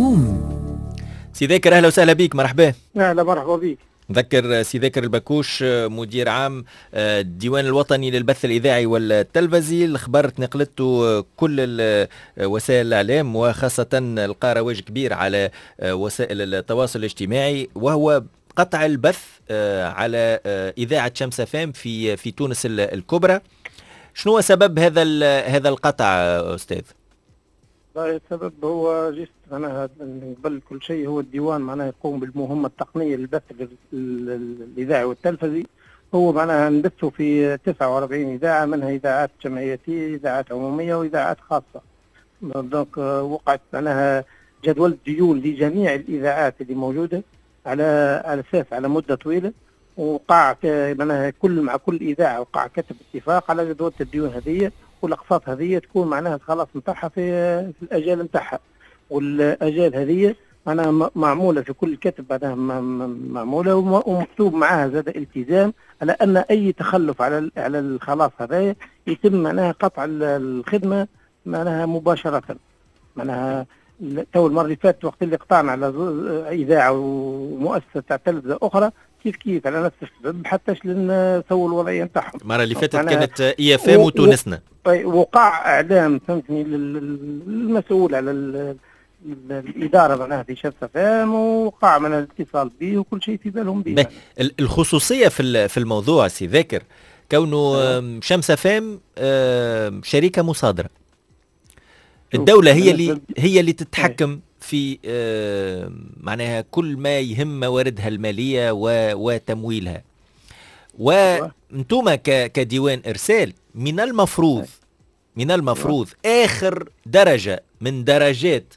اليوم. سي ذاكر أهلا وسهلا بك. مرحبا. أهلا مرحبا بك. نذكر سي ذاكر البكوش مدير عام الديوان الوطني للبث الإذاعي والتلفزي. الخبر تنقلته كل وسائل الإعلام وخاصة لقى رواج كبير على وسائل التواصل الاجتماعي، وهو قطع البث على إذاعة شمس فام في تونس الكبرى. شنو سبب هذا القطع أستاذ؟ السبب هو جست معناها قبل كل شيء هو الديوان معناها يقوم بالمهمة التقنية للبث الإذاعي والتلفزي. هو معناها نبثه في 49 إذاعة، منها إذاعات جمعيتية، إذاعات عمومية وإذاعات خاصة. دونك وقعت معناها جدول ديون لجميع الإذاعات اللي موجودة على أساس على مدة طويلة، وقع معناها مع كل إذاعة وقع كتب اتفاق على جدول الديون هذه، والاقساط هذه تكون معناها الخلاص نتاعها في الاجال نتاعها، والاجال هذه معناها معموله في كل كتب معناها معموله ومكتوب معها زاد التزام على ان اي تخلف على الخلاص هذا يتم معناها قطع الخدمه معناها مباشره. معناها تو المره اللي فاتت وقت اللي قطعنا على اذاعه ومؤسسه تاع تلفزه اخرى كيف على نفس السبب حتى سووا الوضعيه نتاعهم. المره اللي فاتت كانت اي اف ام وتونسنا. وقع اعلام فهمتني للمسؤول على الاداره معناها في شمس فام، وقع من الاتصال به وكل شيء في بالهم به. الخصوصيه في الموضوع سي ذاكر كونه شمس فام شركه مصادره. الدوله هي اللي تتحكم في معناها كل ما يهم مواردها الماليه وتمويلها، وانتم كديوان ارسال من المفروض اخر درجه من درجات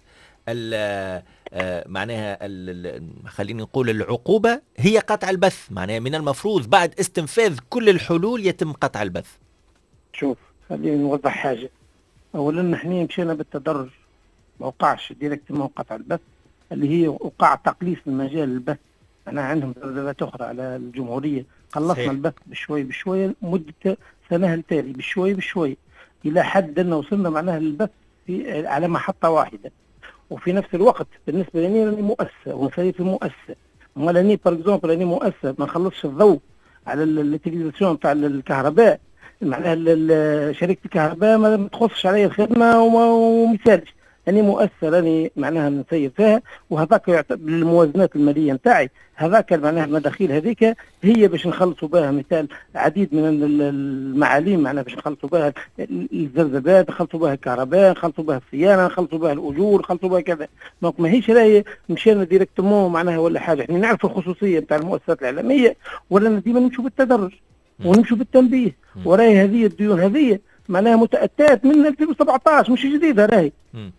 معناها خليني نقول العقوبه هي قطع البث. معناها من المفروض بعد استنفاذ كل الحلول يتم قطع البث. شوف خليني نوضح حاجه. اولا نحن مشينا بالتدرج، ما وقعش ديريكت ما قطع البث، اللي هي وقع تقليص المجال البث. أنا عندهم تدريبات أخرى على الجمهورية، قلصنا البث بشوي مدة سنة التالي بشوي إلى حد أن وصلنا معناها للبث على محطة واحدة. وفي نفس الوقت بالنسبة لي راني مؤسسة ونسير في مؤسسة، أما راني باركزومبل راني مؤسسة ما نخلصش الضوء على التلفزيون تاع الكهرباء، معناها شركة الكهرباء ما تخصش علي الخدمة ومثالش. أنا مؤسسة راني معناها نسير فيها، وهذاك بالموازنات المالية نتاعي هذاك معناها المداخيل هذيك هي باش نخلصوا بها مثال عديد من المعاليم، معناها باش نخلصوا بها الذبذبات، نخلصوا بها الكهرباء، نخلصوا بها الصيانة، نخلصوا بها الأجور، نخلصوا بها كذا. دونك ماهيش راهي مشينا ديريكتومون معناها ولا حاجة. احنا نعرف الخصوصية نتاع المؤسسات الإعلامية ولا ديما نمشوا بالتدرج ونمشوا بالتنبيه. وراهي هذه الديون هذه معناها متأتات من 2017 مش جديدة راهي.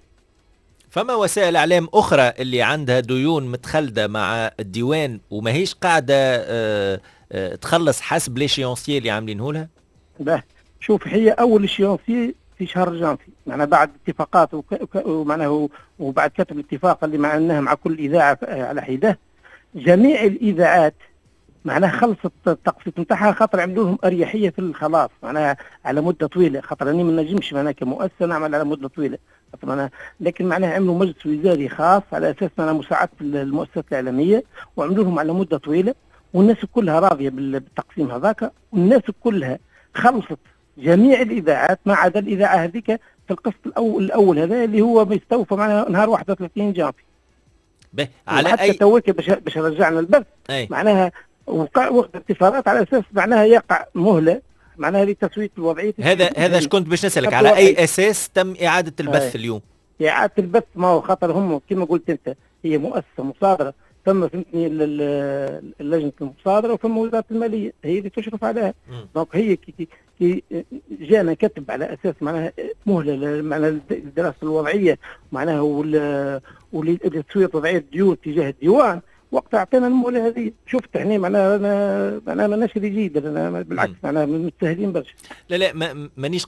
فما وسائل اعلام اخرى اللي عندها ديون متخلده مع الديوان وماهيش قاعده تخلص حسب ليشيونسيي اللي عاملينه لها؟ باه شوف، هي اول ليشيونسيي في شهر جانفي، معناها بعد اتفاقات ومعناها وبعد كتب الاتفاق اللي معناها مع كل اذاعه على حده، جميع الاذاعات معناها خلصت التقسيط نتاعها خاطر عملوا لهم اريحيه في الخلاص معناها على مده طويله. خاطر راني ما نجمش معناها كمؤسسه نعمل على مده طويله، لكن معناها عملوا مجلس وزاري خاص على اساس معناها مساعده المؤسسات الاعلاميه، وعملوا لهم على مده طويله، والناس كلها راضيه بالتقسيم هذاك، والناس كلها خلصت جميع الاذاعات ما عدا الاذاعه هذيك في القسط الاول هذا اللي هو بيستوفى معناها نهار 31 جانفي. على حتى توك باش رجعنا البث معناها وقت اتفاقات على اساس معناها يقع مهله معناها لتسويه الوضعيه. هذا كنت باش نسالك على اي اساس تم اعاده البث اليوم؟ اعاده البث ما هو خاطر هم كما قلت انت هي مؤسسه مصادره، ثم فهمتني لجنه المصادره وثم وزاره الماليه هي اللي تشرف عليها. دونك هي كي جانا كتب على اساس معناها مهله معناها دراسه الوضعيه معناها ولتسويه وضعيه الديون تجاه الديوان، وقت اعطينا المهله هذه. شفت احنا معناها انا ماناش جيد، انا بالعكس انا متساهلين برشا. لا مانيش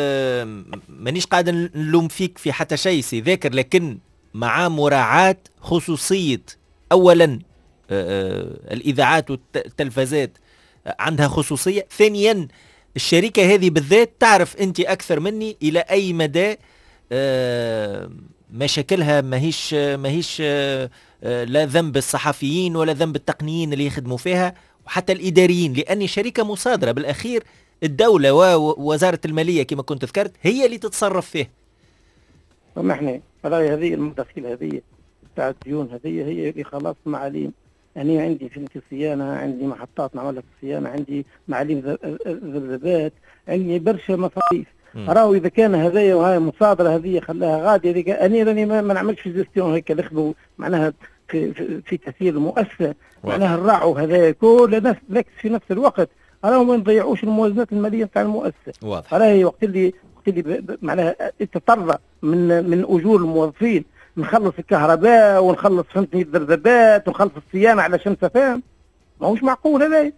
قاعد نلوم فيك في حتى شيء سي ذاكر، لكن مع مراعاة خصوصية اولا الاذاعات والتلفزات عندها خصوصية، ثانيا الشركة هذه بالذات تعرف انت اكثر مني الى اي مدى مشاكلها ماهيش لا ذنب الصحفيين ولا ذنب التقنيين اللي يخدموا فيها وحتى الإداريين، لأن شركة مصادرة بالأخير الدولة ووزارة المالية كما كنت ذكرت هي اللي تتصرف فيه. سامحني، راي هذه المداخيل هذه تاع الديون هذه هي اللي خلاص معاليم. أنا عندي في الصيانة، عندي محطات نعمل لك الصيانة، عندي معاليم ذبذبات، عندي برشا مصاريف. راهو إذا كان هذايا وهاي مصادرة هذه خلاها غادي، هذيك أنا راني ما نعملش في جيستيون هيك نخدموا معناها في تسيير المؤسسة، معناها نراعوا هذايا كل الناس، لكن في نفس الوقت راهو ما نضيعوش الموازنات المالية نتاع المؤسسة. واضح. راهي وقت اللي معناها تضطر من أجور الموظفين نخلص الكهرباء ونخلص فهمتني الذبذبات ونخلص الصيانه على شمس فهم، ماهوش معقول هذا.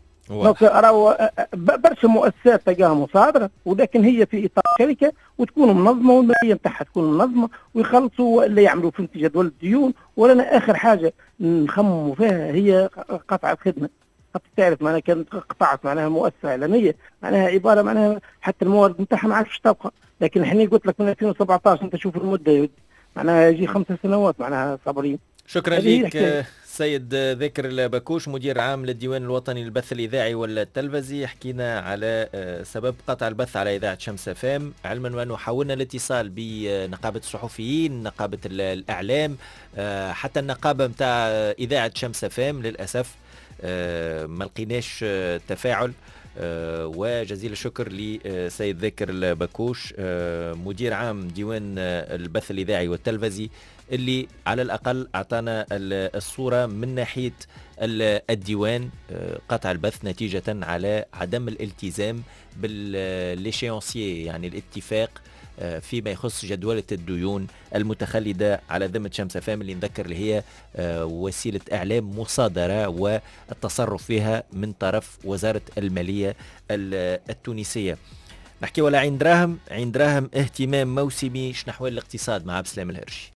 راهو برشا مؤسسات تلقاها مصادره، ولكن هي في اطار شركه وتكون منظمه والماليه نتاعها تكون منظمه ويخلصوا ولا يعملوا فهمتي جدول الديون. ولنا اخر حاجه نخمموا فيها هي قطع الخدمه. تعرف معناها كانت قطعت معناها مؤسسه اعلاميه، معناها عباره معناها حتى الموارد نتاعها ما عادش تبقى. لكن احنا قلت لك من 2017 انت شوف المده معناها يجي 5 سنوات معناها صابرين. شكرا لك سيد ذكر البكوش، مدير عام للديوان الوطني للبث الإذاعي والتلفزي. حكينا على سبب قطع البث على إذاعة شمس فام، علما وأنه حاولنا الاتصال بنقابة الصحفيين، نقابة الإعلام، حتى النقابة متاع إذاعة شمس فام. للأسف ما لقيناش تفاعل. وجزيل الشكر لسيد ذاكر البكوش مدير عام ديوان البث الإذاعي والتلفزي، اللي على الأقل أعطانا الصورة من ناحية الديوان. قطع البث نتيجة على عدم الالتزام بالليشيونسيي، يعني الاتفاق فيما يخص جدولة الديون المتخلدة على ذمة شمس فام، اللي نذكر اللي هي وسيلة إعلام مصادرة والتصرف فيها من طرف وزارة المالية التونسية. نحكي ولا عين دراهم اهتمام موسمي شنحوال الاقتصاد مع عبد السلام الهرشي.